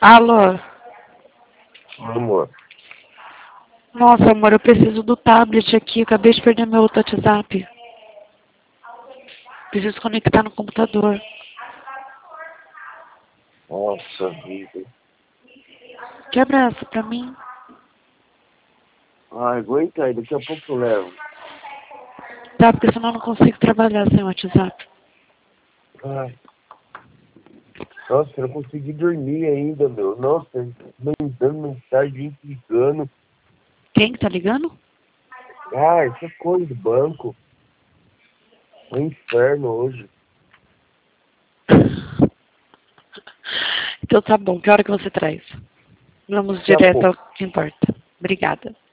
Alô? Amor. Nossa, amor, eu preciso do tablet aqui. Eu acabei de perder meu outro WhatsApp. Preciso conectar no computador. Nossa vida. Quebra essa pra mim. Ai, aguenta aí, daqui a pouco eu levo. Tá, porque senão eu não consigo trabalhar sem o WhatsApp. Ai. Nossa, eu não consegui dormir ainda, meu. Nossa, mandando mensagem, ligando. Quem que tá ligando? Ah, essa coisa do banco. É um inferno hoje. Então tá bom, que hora que você traz? Vamos Daqui a direto pouco. ao que importa. Obrigada.